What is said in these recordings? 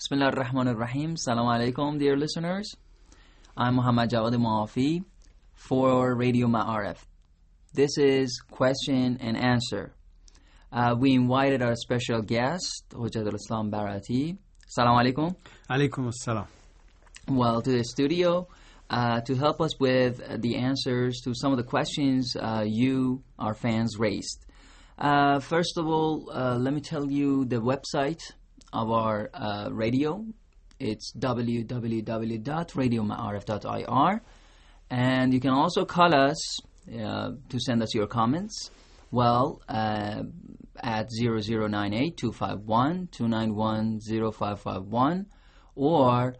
Bismillah ar-Rahman ar-Rahim. Salam alaikum, dear listeners. I'm Muhammad Jawad Maafi for Radio Ma'arif. This is question and answer. We invited our special guest, Hujjat al-Islam Barati. Salam alaikum. Alaikum assalam. Well, to the studio to help us with the answers to some of the questions you, our fans, raised. First of all, let me tell you the website of our radio. It's www.radioma'arif.ir, and you can also call us to send us your comments. Well, at 0098-251-291-0551 or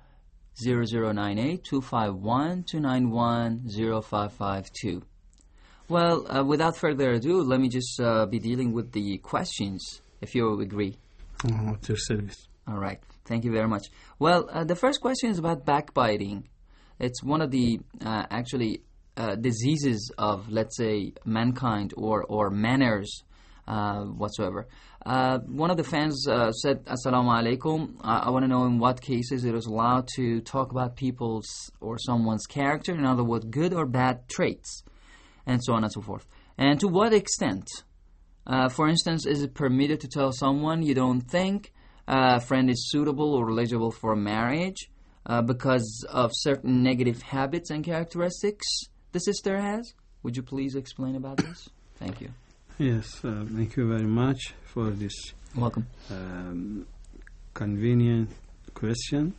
0098-251-291-0552. Well, without further ado, let me just be dealing with the questions, if you agree. At your service. All right. Thank you very much. Well, the first question is about backbiting. It's one of the diseases of, let's say, mankind or manners whatsoever. One of the fans said, Assalamu alaikum. I want to know in what cases it is allowed to talk about people's or someone's character, in other words, good or bad traits, and so on and so forth. And to what extent? For instance, is it permitted to tell someone you don't think a friend is suitable or eligible for marriage because of certain negative habits and characteristics the sister has? Would you please explain about this? Thank you. Yes, thank you very much for this Welcome. Convenient question.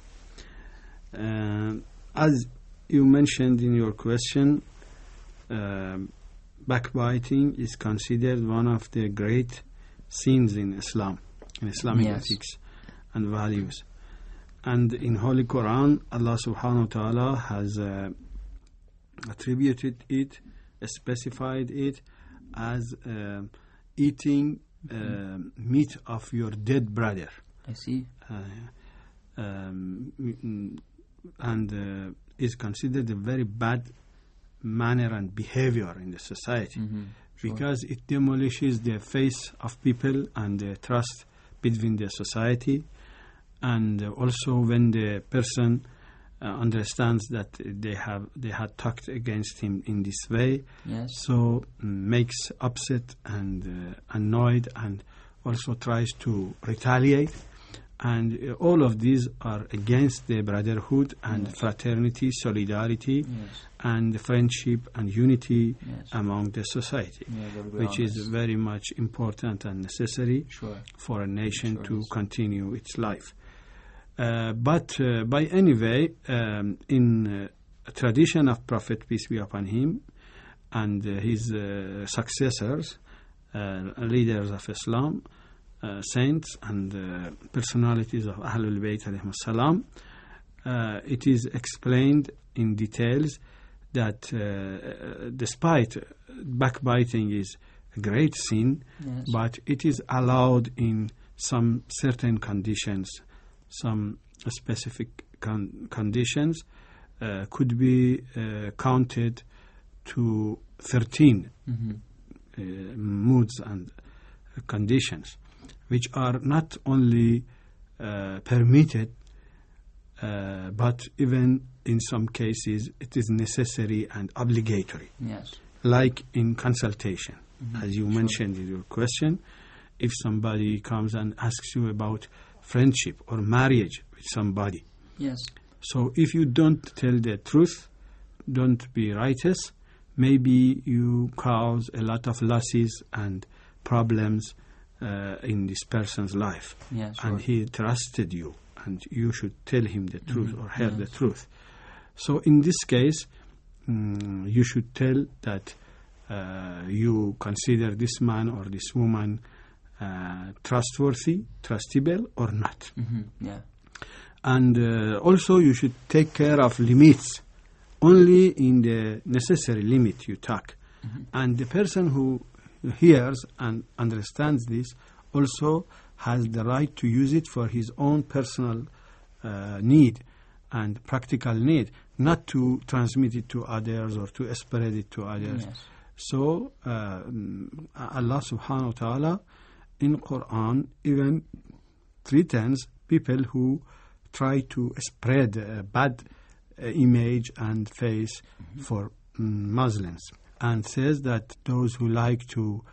As you mentioned in your question, backbiting is considered one of the great sins in Islam, in Islamic ethics and values. And in Holy Quran, Allah subhanahu wa ta'ala has attributed it, specified it as eating meat of your dead brother. I see. And is considered a very bad manner and behavior in the society, because it demolishes the faith of people and the trust between the society. And also when the person understands that they had talked against him in this way, so makes upset and annoyed, and also tries to retaliate. And all of these are against the brotherhood and fraternity, solidarity, and friendship and unity among the society, which is very much important and necessary for a nation to continue its life. But by any way, in tradition of Prophet, peace be upon him, and his successors, leaders of Islam, saints and personalities of Ahlul Bayt alayhim salam, it is explained in details that despite backbiting is a great sin, but it is allowed in some certain conditions. Some specific conditions could be counted to 13 moods and conditions, which are not only permitted, but even in some cases it is necessary and obligatory. Like in consultation, as you mentioned in your question, if somebody comes and asks you about friendship or marriage with somebody, so if you don't tell the truth, don't be righteous, maybe you cause a lot of losses and problems in this person's life, and he trusted you, and you should tell him the truth or her the truth. So in this case, you should tell that you consider this man or this woman trustworthy, trustable or not. And also you should take care of limits, only in the necessary limit you talk. And the person who hears and understands this also has the right to use it for his own personal need and practical need, not to transmit it to others or to spread it to others. So Allah subhanahu wa ta'ala in Quran even threatens people who try to spread a bad image and face for Muslims, and says that those who like to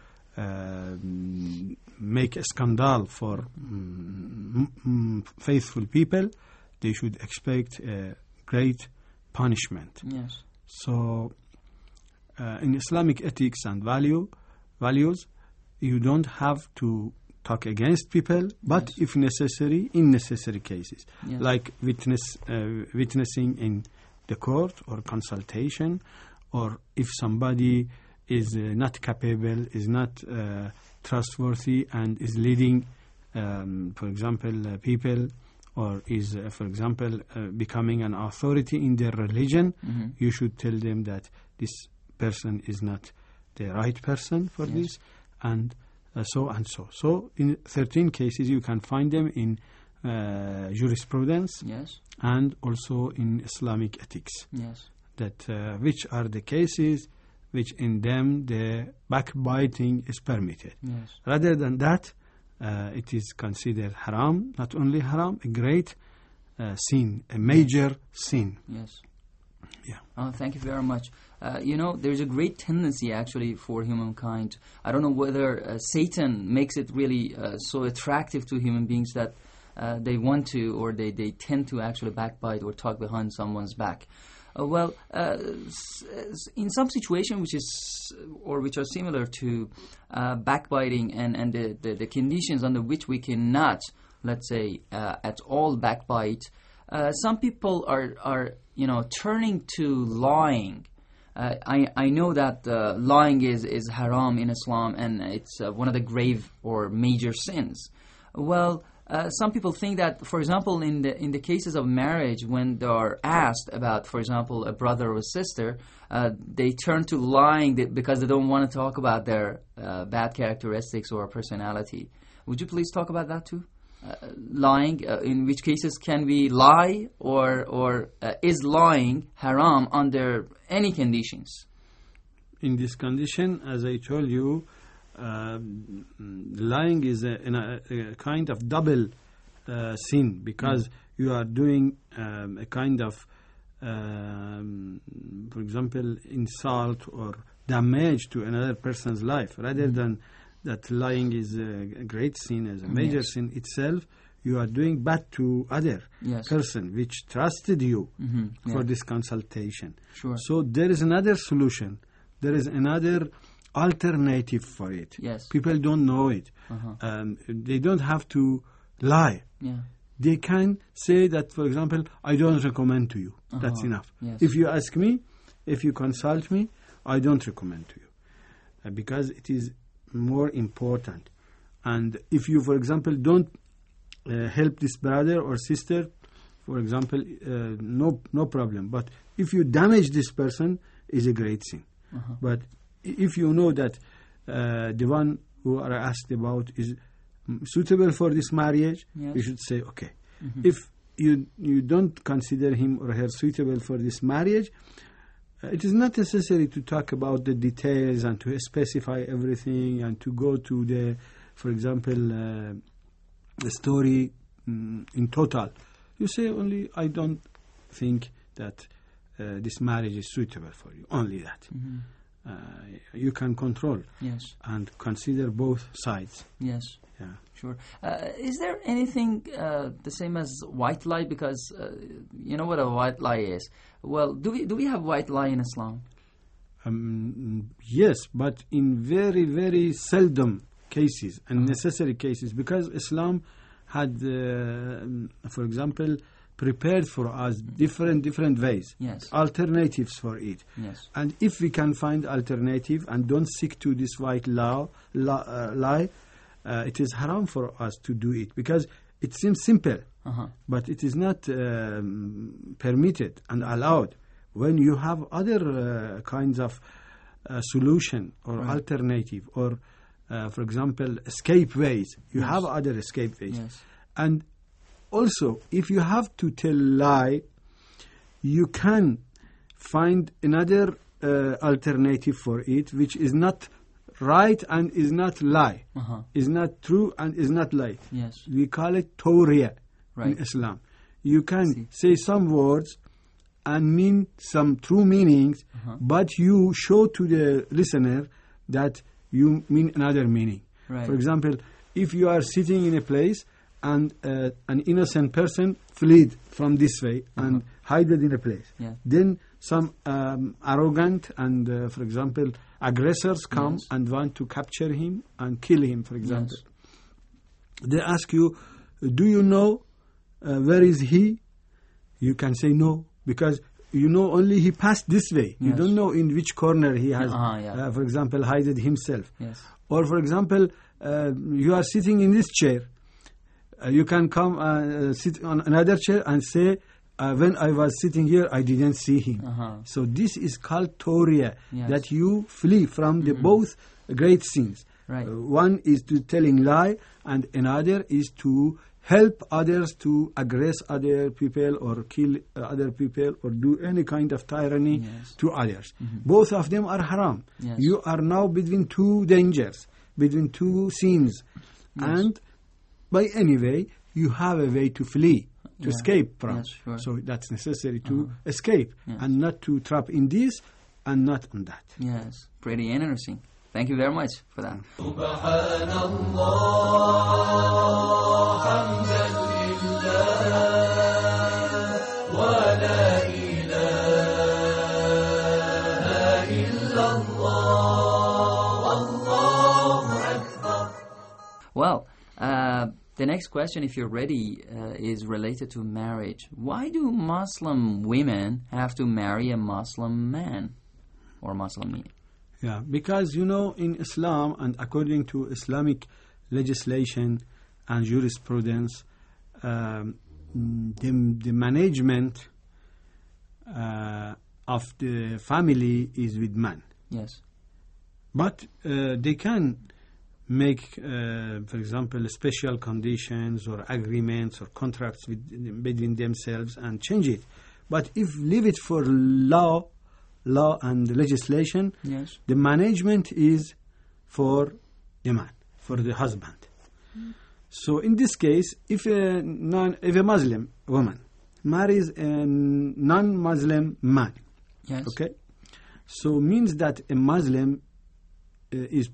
make a scandal for faithful people, they should expect a great punishment. Yes. So in Islamic ethics and values, you don't have to talk against people, but if necessary, in necessary cases, like witnessing in the court or consultation, or if somebody is not capable, is not trustworthy, and is leading, for example, people, or is, for example, becoming an authority in their religion, you should tell them that this person is not the right person for this, and so and so. So in 13 cases you can find them in jurisprudence and also in Islamic ethics. That which are the cases which in them the backbiting is permitted. Rather than that, it is considered haram, not only haram, a great sin, a major sin. Thank you very much. There's a great tendency actually for humankind. I don't know whether Satan makes it really so attractive to human beings that they want to, or they tend to actually backbite or talk behind someone's back. In some situation which are similar to backbiting and the conditions under which we cannot, let's say, at all backbite, some people are turning to lying. I know that lying is haram in Islam, and it's one of the grave or major sins. Some people think that, for example, in the cases of marriage, when they are asked about, for example, a brother or a sister, they turn to lying because they don't want to talk about their bad characteristics or personality. Would you please talk about that too? Lying, in which cases can we lie, or is lying haram under any conditions? In this condition, as I told you, lying is a kind of double sin, because you are doing a kind of, for example, insult or damage to another person's life. Rather than that lying is a great sin, as a major sin itself, you are doing bad to other person which trusted you for this consultation. So there is another solution. There is another alternative for it. People don't know it. They don't have to lie. They can say that, for example, I don't recommend to you. That's enough. If you ask me, if you consult me, I don't recommend to you, because it is more important. And if you, for example, don't help this brother or sister, for example, no problem. But if you damage this person, is a great sin. But if you know that the one who are asked about is suitable for this marriage, you should say, okay. If you don't consider him or her suitable for this marriage, it is not necessary to talk about the details and to specify everything and to go to the, for example, the story in total. You say only, I don't think that this marriage is suitable for you. Only that. You can control and consider both sides. Sure. Is there anything the same as white lie? Because you know what a white lie is. Well, do we have white lie in Islam? Yes, but in very, very seldom cases and necessary cases, because Islam had, for example, prepared for us different ways, alternatives for it. And if we can find alternative and don't stick to this white lie, it is haram for us to do it, because it seems simple, but it is not permitted and allowed. When you have other kinds of solution or alternative, or for example, escape ways, you have other escape ways. And also, if you have to tell lie, you can find another alternative for it, which is not right and is not lie, is not true and is not lie. We call it tawriya in Islam. you can say some words and mean some true meanings, but you show to the listener that you mean another meaning. Right. For example, if you are sitting in a place and an innocent person fled from this way and hid in a place, then some arrogant and, for example, aggressors come and want to capture him and kill him, for example. They ask you, do you know where is he? You can say no, because you know only he passed this way. You don't know in which corner he has, for example, hidden himself. Or, for example, you are sitting in this chair. You can come sit on another chair and say, when I was sitting here, I didn't see him. So this is called Tawriya, that you flee from the both great sins. Right. One is to telling lie, and another is to help others to aggress other people or kill other people or do any kind of tyranny to others. Both of them are haram. You are now between two dangers, between two sins. And by any way, you have a way to flee, to escape from. So that's necessary to escape and not to trap in this and not on that. Yes, pretty interesting. Thank you very much for that. Well, the next question, if you're ready, is related to marriage. Why do Muslim women have to marry a Muslim man or Muslim man? Yeah, because, you know, in Islam and according to Islamic legislation and jurisprudence, the management of the family is with man. Yes. But they can make, for example, special conditions or agreements or contracts between themselves and change it. But if leave it for law and legislation, the management is for the man, for the husband. So in this case, if a Muslim woman marries a non-Muslim man, okay, so means that a Muslim is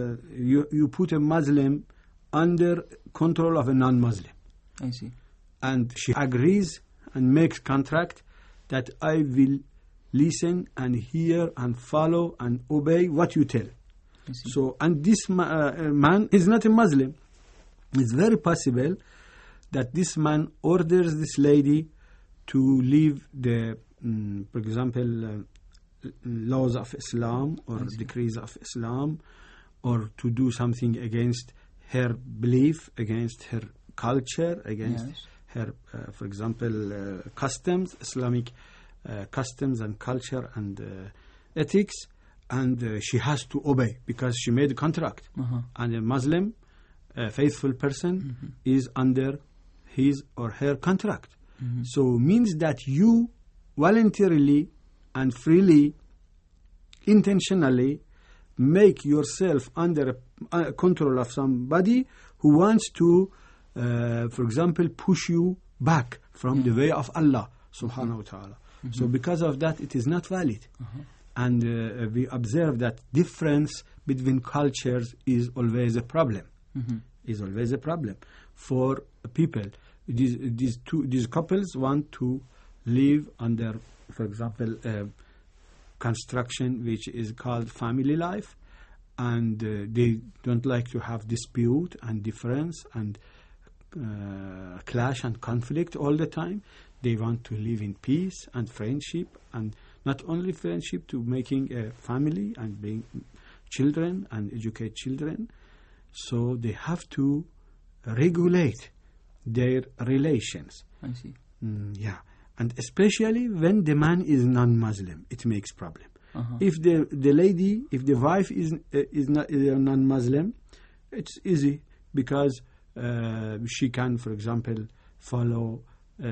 you put a Muslim under control of a non-Muslim. I see. And she agrees and makes contract that I will listen and hear and follow and obey what you tell. So, and this man is not a Muslim. It's very possible that this man orders this lady to leave the, for example, laws of Islam or decrees of Islam, or to do something against her belief, against her culture, against her, for example, customs, Islamic customs and culture and ethics, and she has to obey because she made a contract. And a Muslim, faithful person, is under his or her contract. So means that you voluntarily and freely, intentionally make yourself under control of somebody who wants to, for example, push you back from the way of Allah subhanahu wa ta'ala. So because of that, it is not valid. And we observe that difference between cultures is always a problem. Is always a problem for people. These couples want to live under, for example, construction which is called family life, and they don't like to have dispute and difference and clash and conflict all the time. They want to live in peace and friendship, and not only friendship, to making a family and being children and educate children. So they have to regulate their relations. I see. Yeah. And especially when the man is non-Muslim, it makes problem. If the lady, if the wife is not a non-Muslim, it's easy because she can, for example, follow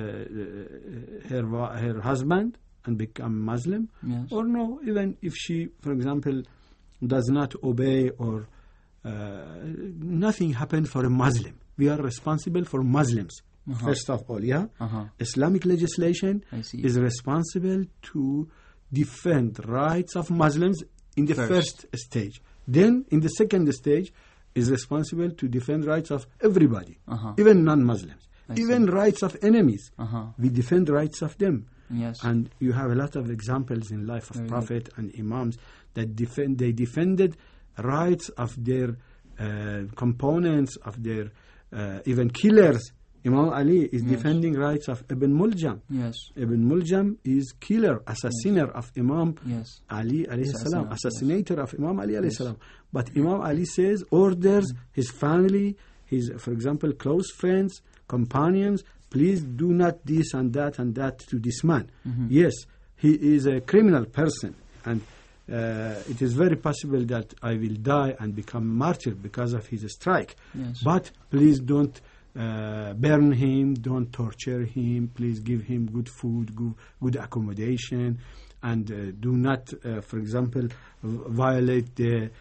her husband and become Muslim. Or no, even if she, for example, does not obey or nothing happened for a Muslim. We are responsible for Muslims. First of all, yeah? Uh-huh. Islamic legislation I see. is responsible to defend rights of Muslims in the first stage. Then, in the second stage, is responsible to defend rights of everybody, even non-Muslims, even rights of enemies. We defend rights of them. Yes. And you have a lot of examples in life of Prophet and Imams that they defended rights of their components, of their even killers. Imam Ali is defending rights of Ibn Muljam. Yes. Ibn Muljam is killer, assassiner of Imam Ali alayhi salam, assassinator of Imam Ali alayhi salam. But Imam Ali says, orders his family, his, for example, close friends, companions, please do not this and that to this man. Yes, he is a criminal person, and it is very possible that I will die and become martyr because of his strike. Yes. But please don't burn him, don't torture him, please give him good food, good accommodation, and do not, for example, violate the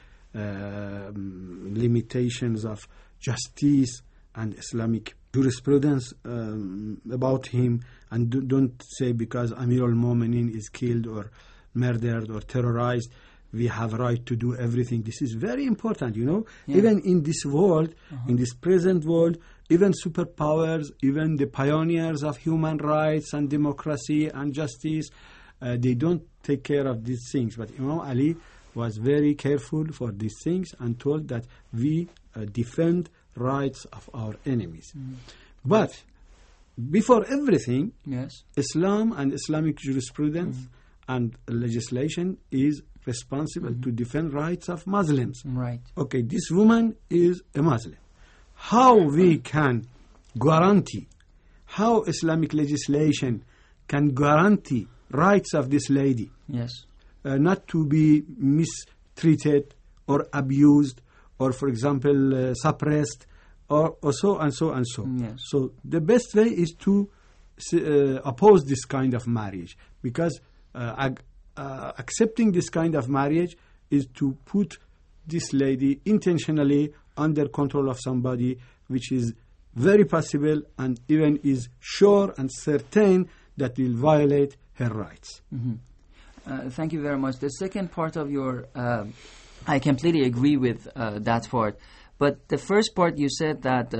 limitations of justice and Islamic jurisprudence about him, and don't say because Amir al-Mu'minin is killed or murdered or terrorized, we have a right to do everything. This is very important, you know. Even in this world, in this present world, even superpowers, even the pioneers of human rights and democracy and justice, they don't take care of these things. But Imam Ali was very careful for these things and told that we defend rights of our enemies. But before everything, Islam and Islamic jurisprudence and legislation is responsible to defend rights of Muslims. Right. Okay, this woman is a Muslim. How we can guarantee, how Islamic legislation can guarantee rights of this lady? Yes. Not to be mistreated or abused or, for example, suppressed or so and so and so. Yes. So the best way is to oppose this kind of marriage, because accepting this kind of marriage is to put this lady intentionally under control of somebody, which is very possible and even is sure and certain that will violate her rights. Thank you very much. The second part of your, I completely agree with that part. But the first part you said that,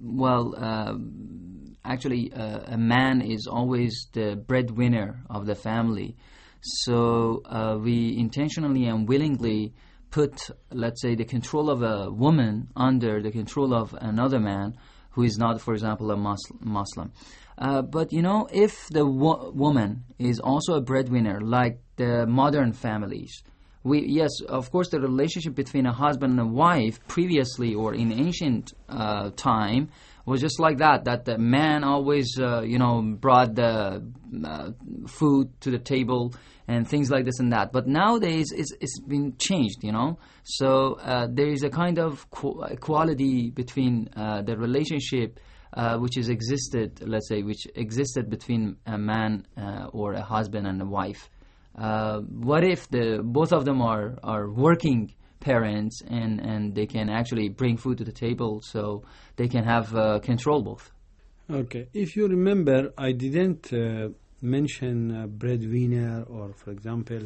actually a man is always the breadwinner of the family. So we intentionally and willingly put, let's say, the control of a woman under the control of another man who is not, for example, a Muslim. But, you know, if the woman is also a breadwinner, like the modern families, yes, of course, the relationship between a husband and a wife previously or in ancient time was just like that the man always, brought the food to the table and things like this and that. But nowadays, it's been changed, you know. So there is a kind of equality between the relationship which existed between a man or a husband and a wife. What if both of them are working parents and they can actually bring food to the table, so they can have control both? Okay. If you remember, I didn't mention breadwinner or, for example,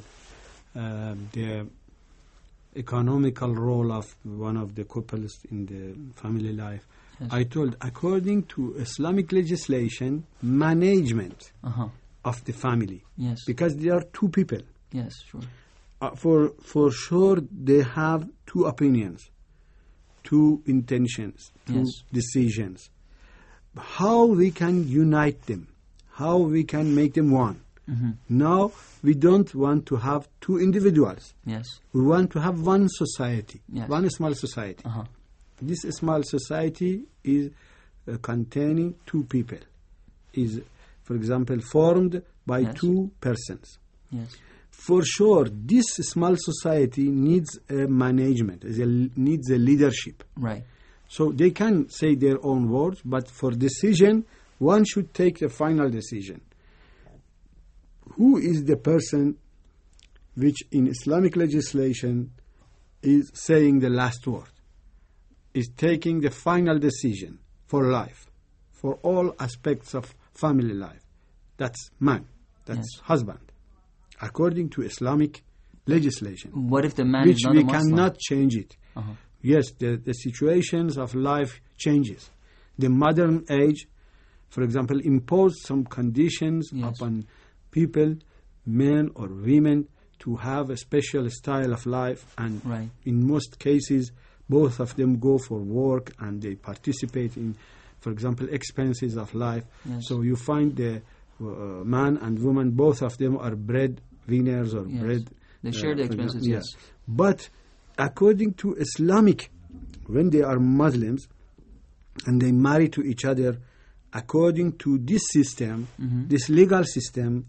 the economical role of one of the couples in the family life. Yes. I told, according to Islamic legislation, management of the family. Yes. Because there are two people. Yes, sure. For sure, they have two opinions, two intentions, two decisions. How we can unite them, how we can make them one. Now, we don't want to have two individuals. Yes. We want to have one society, one small society. Uh-huh. This small society is containing two people, is, for example, formed by two persons. Yes. For sure, this small society needs a management, needs a leadership. Right. So they can say their own words, but for decision, one should take the final decision. Who is the person which in Islamic legislation is saying the last word, is taking the final decision for life, for all aspects of family life. That's man. That's husband. According to Islamic legislation. What if the man which is not we a Muslim? cannot change it. Yes, the situations of life changes. The modern age, for example, imposed some conditions upon people, men or women, to have a special style of life, and in most cases both of them go for work and they participate in, for example, expenses of life. So you find the man and woman, both of them are breadwinners or bread. They share the expenses, yes. But according to Islamic, when they are Muslims and they marry to each other, according to this system, this legal system,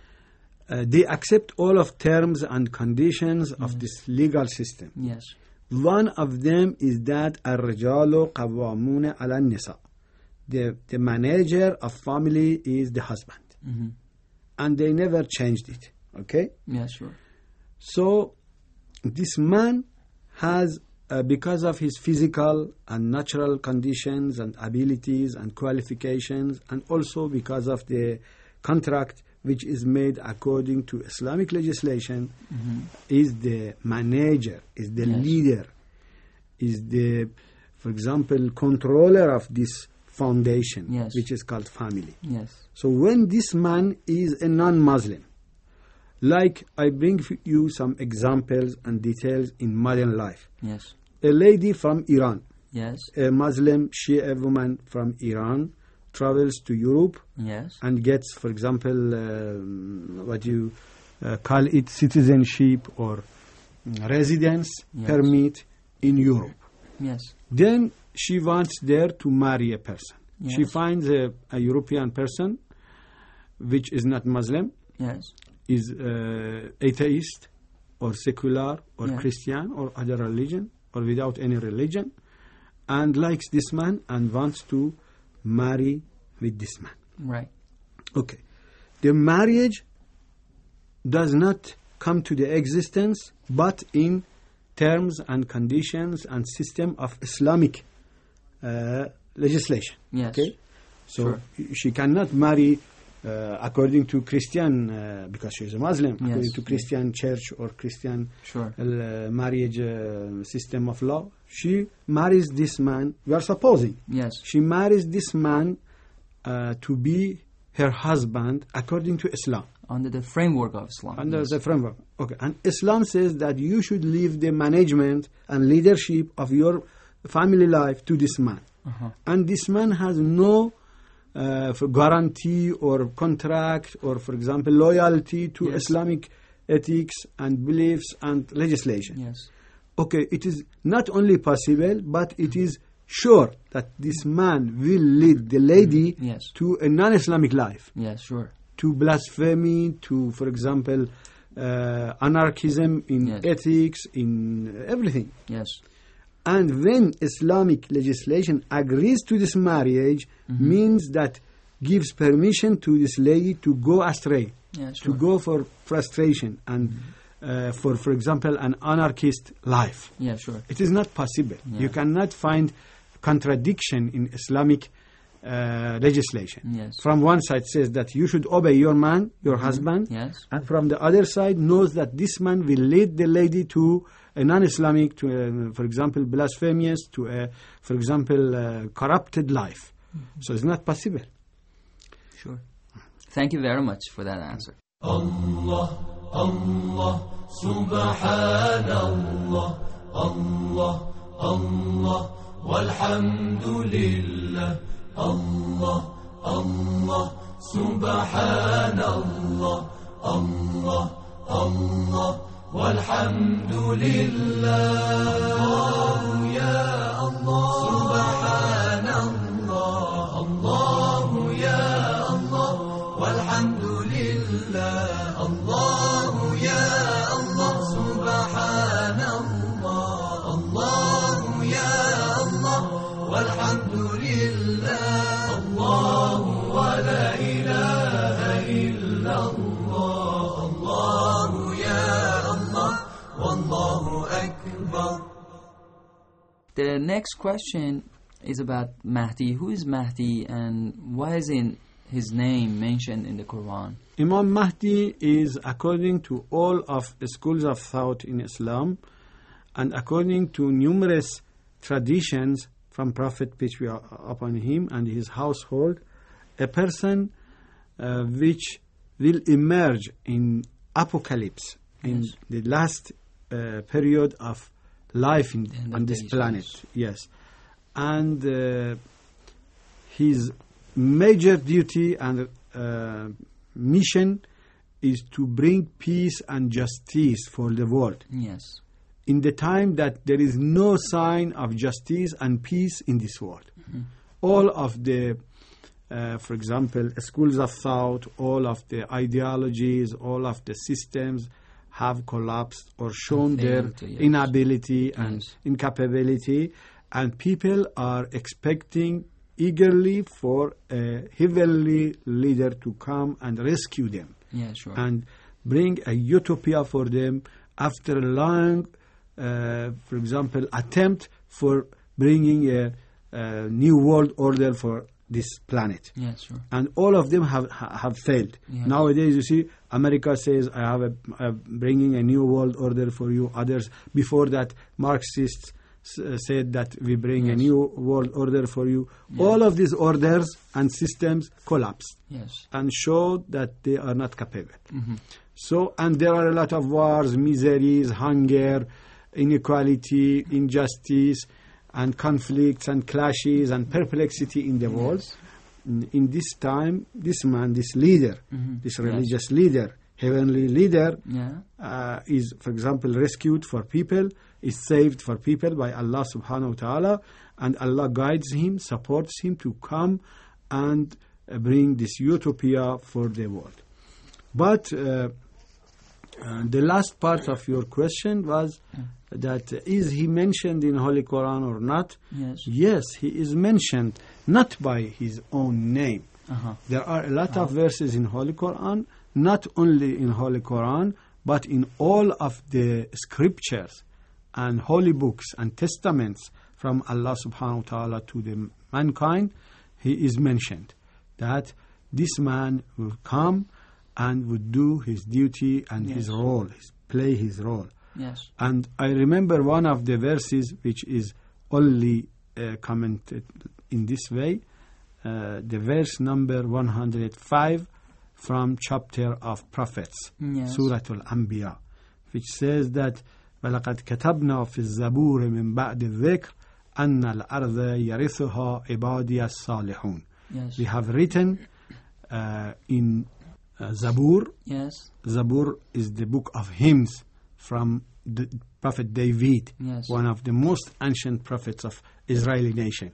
they accept all of terms and conditions of this legal system. One of them is that الرجال قوامون على النساء. The manager of family is the husband. And they never changed it. Okay? Yeah, sure. So this man has, because of his physical and natural conditions and abilities and qualifications, and also because of the contract which is made according to Islamic legislation, is the manager, is the leader, is the, for example, controller of this foundation, which is called family. So when this man is a non-Muslim, like I bring you some examples and details in modern life. A lady from Iran, a Muslim Shia woman from Iran, travels to Europe and gets, for example, what you call it, citizenship or residence permit in Europe. Then she wants there to marry a person. She finds a European person which is not Muslim, is atheist or secular or Christian or other religion or without any religion, and likes this man and wants to marry with this man. Okay. The marriage does not come to the existence but in terms and conditions and system of Islamic legislation. Okay? So she cannot marry according to Christian, because she is a Muslim, according to Christian church or Christian marriage system of law. She marries this man, we are supposing. She marries this man to be her husband according to Islam. Under the framework of Islam. Under the framework. Okay. And Islam says that you should leave the management and leadership of your family life to this man. And this man has no for guarantee or contract or, for example, loyalty to Islamic ethics and beliefs and legislation. Okay, it is not only possible, but it is sure that this man will lead the lady to a non-Islamic life. To blasphemy, to, for example, anarchism in ethics, in everything. And when Islamic legislation agrees to this marriage, means that gives permission to this lady to go astray, to go for frustration and for example, an anarchist life. It is not possible. You cannot find contradiction in Islamic legislation. From one side says that you should obey your man, your husband, and from the other side knows that this man will lead the lady to a non-Islamic, to a, for example, blasphemous, to a, for example, corrupted life. So it's not possible. Thank you very much for that answer. Allah, Allah, Subhanallah, Allah, Allah, walhamdulillah, Allah, Allah, Subhanallah, Allah, Allah, walhamdulillah, Allah, ya Allah, Subhanallah, Allah, ya Allah, walhamdulillah, Allah, ya Allah, Subhanallah, Allah, ya Allah, walhamdulillah, Allah, wa la ilaha illallah, Allah, ya Allah, wallahu akbar. The next question is about Mahdi. Who is Mahdi, and why is his name mentioned in the Quran? Imam Mahdi is, according to all of the schools of thought in Islam, and according to numerous traditions from Prophet, peace be upon him, and his household, a person which will emerge in apocalypse, in the last period of life on this planet. Yes. And his major duty and mission is to bring peace and justice for the world. Yes. In the time that there is no sign of justice and peace in this world. Mm-hmm. All of the, for example, schools of thought, all of the ideologies, all of the systems have collapsed or shown their inability and incapability, and people are expecting eagerly for a heavenly leader to come and rescue them. Yeah, sure. And bring a utopia for them after a long, for example, attempt for bringing a new world order for this planet. Yeah, sure. And all of them have failed. Yeah. Nowadays, you see, America says, I have bringing a new world order for you. Others, before that, Marxists said that we bring a new world order for you. Yes. All of these orders and systems collapsed and showed that they are not capable. Mm-hmm. So, and there are a lot of wars, miseries, hunger, inequality, injustice, and conflicts and clashes and perplexity in the world. In this time, this man, this leader, this religious leader, heavenly leader, is, for example, rescued for people, is saved for people by Allah subhanahu wa ta'ala, and Allah guides him, supports him to come and bring this utopia for the world. But the last part of your question was that is he mentioned in Holy Quran or not? Yes, he is mentioned, not by his own name. There are a lot of verses in Holy Quran, not only in Holy Quran, but in all of the scriptures and holy books and testaments from Allah subhanahu wa ta'ala to the mankind. He is mentioned that this man will come and would do his duty and his role, play his role. Yes. And I remember one of the verses which is only commented in this way, the verse number 105 from chapter of Prophets, Surah Al-Anbiya, which says that وَلَقَدْ كَتَبْنَا فِي الزَّبُورِ مِنْ بَعْدِ الذِّكْرِ أَنَّ الْأَرْضَ يَرِثُهَا عِبَادِيَ الصَّالِحُونَ. Yes. We have written in Zabur. Yes. Zabur is the book of hymns from the Prophet David, one of the most ancient prophets of Israeli nation.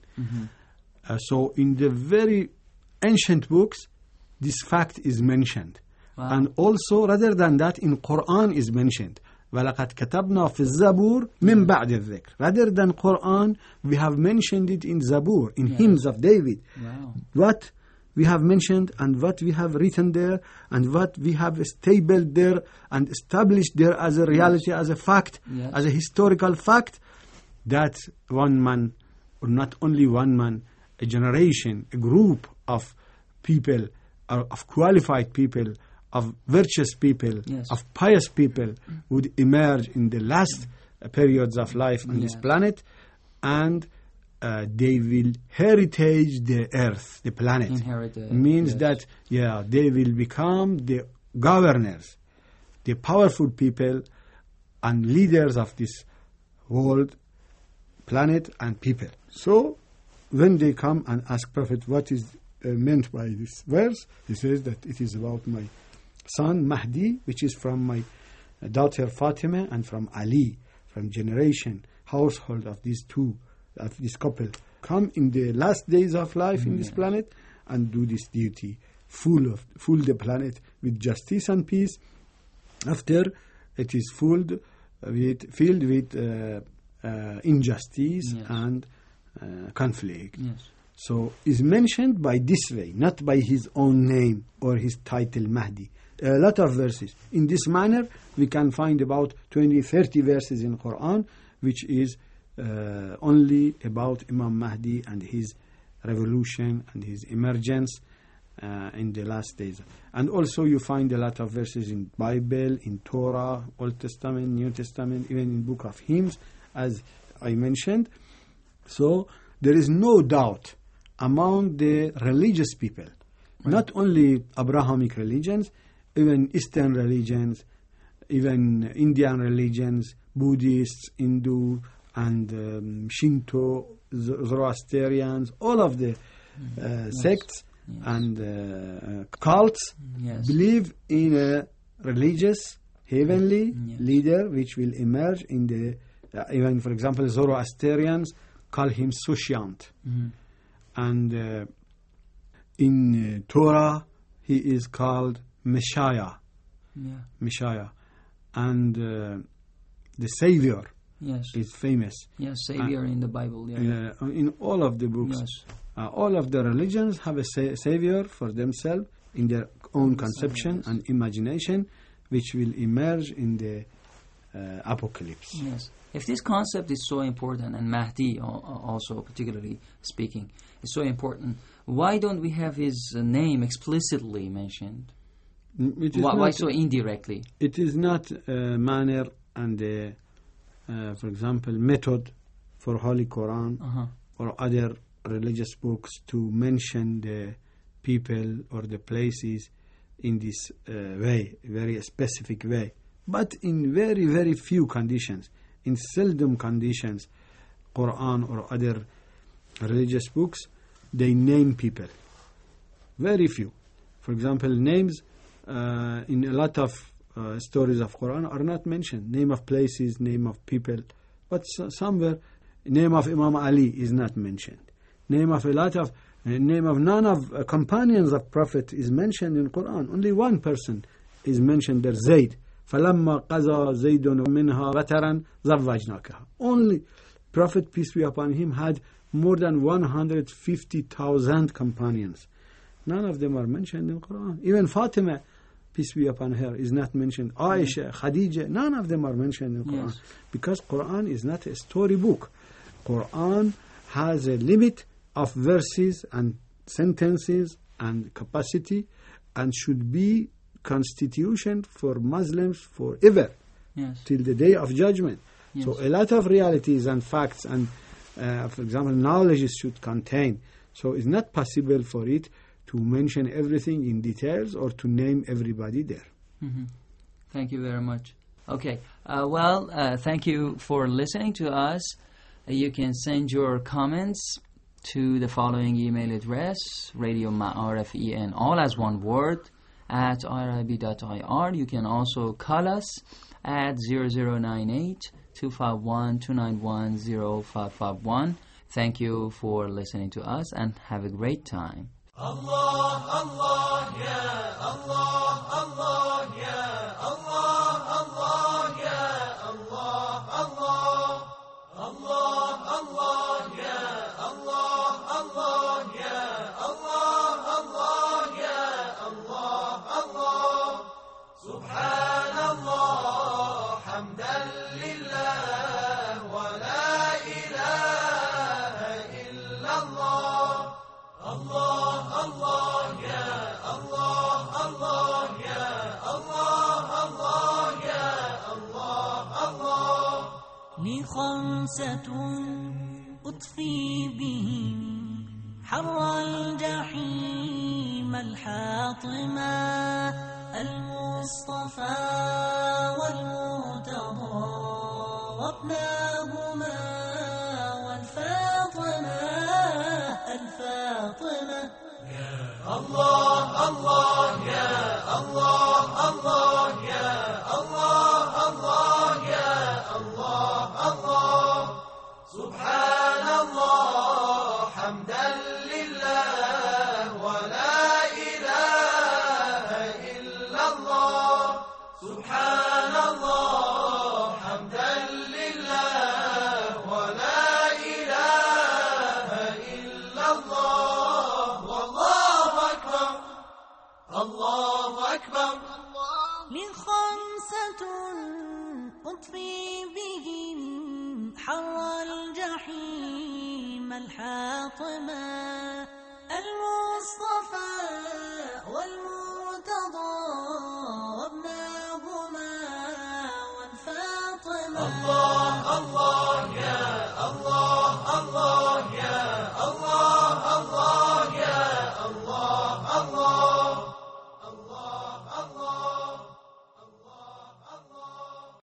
So in the very ancient books, this fact is mentioned. Wow. And also, rather than that, in Quran is mentioned. وَلَقَدْ كَتَبْنَا فِي الزَّبُورِ مِنْ بَعْدِ الذِّكْرِ. Rather than Quran, we have mentioned it in Zabur, in hymns of David. Wow. What we have mentioned and what we have written there and what we have stabled there and established there as a reality, as a fact, as a historical fact, that one man, or not only one man, a generation, a group of people, of qualified people, of virtuous people, of pious people would emerge in the last periods of life on this planet, and they will heritage the earth, the planet. Means that, they will become the governors, the powerful people and leaders of this world, planet and people. So, when they come and ask Prophet what is meant by this verse, he says that it is about my son Mahdi, which is from my daughter Fatima and from Ali, from generation, household of these two, of this couple, come in the last days of life in this planet and do this duty, fool the planet with justice and peace. After it is filled with injustice and conflict. So is mentioned by this way, not by his own name or his title Mahdi. A lot of verses. In this manner, we can find about 20-30 verses in Quran, which is only about Imam Mahdi and his revolution and his emergence in the last days. And also you find a lot of verses in Bible, in Torah, Old Testament, New Testament, even in Book of Hymns, as I mentioned. So there is no doubt among the religious people, not only Abrahamic religions, even Eastern religions, even Indian religions, Buddhists, Hindu, and Shinto, Zoroastrians, all of the sects and cults believe in a religious, heavenly leader which will emerge in the, even for example, Zoroastrians call him Sushant. And in Torah, he is called Messiah. Messiah. And the Savior is famous. Yes, Savior in the Bible. In all of the books. All of the religions have a Savior for themselves in their own conception and imagination, which will emerge in the apocalypse. Yes. If this concept is so important, and Mahdi also particularly speaking, is so important, why don't we have his name explicitly mentioned? Why so indirectly? It is not a manner and for example, method for Holy Quran or other religious books to mention the people or the places in this way, very specific way. But in very, very few conditions, in seldom conditions, Quran or other religious books, they name people. Very few. For example, names in a lot of stories of Quran are not mentioned. Name of places, name of people. But somewhere, name of Imam Ali is not mentioned. Name of none of companions of Prophet is mentioned in Quran. Only one person is mentioned there, Zayd. فَلَمَّا قَضَى زَيْدٌ مِنْهَا وَتَرًا زَوَّجْنَاكَهَا. Only Prophet, peace be upon him, had more than 150,000 companions. None of them are mentioned in Quran. Even Fatima, peace be upon her, is not mentioned. Aisha, Khadija, none of them are mentioned in Quran. Because Quran is not a story book. Quran has a limit of verses and sentences and capacity, and should be constitution for Muslims forever, till the day of judgment. So a lot of realities and facts and, for example, knowledge should contain. So it's not possible for it to mention everything in details or to name everybody there. Thank you very much. Okay, thank you for listening to us. You can send your comments to the following email address, Radio Ma'arif, all as one word, at irib.ir. You can also call us at 0098-251-291-0551. Thank you for listening to us and have a great time. Allah, Allah, ya Allah, Allah, ya Allah, Allah, ya Allah, Allah, Allah, Allah, ya Allah, Allah, ya Allah, Allah, ya Allah, Allah. Subhanallah, hamdan lillah, wa la ilaha illallah. Allah, Allah, ya Allah, Allah, ya Allah, Allah, ya Allah, Allah. لي خمسة أطفي بهم حر الجحيم الحاطمة، المصطفى والمرتضى وابناهما والفاطمة الفاطمة. Allah, Allah, ya Allah, Allah, ya Allah, Allah, ya Allah, Allah. Subhanallah, hamdan lillah, wa la ilaha illallah. Subhanallah, hamdan lillah, wa la ilaha illallah. Wallahu akbar, Allahu akbar. لخمسة أطفي بهم حر الجحيم الحاطمة المصطفى والمصطفى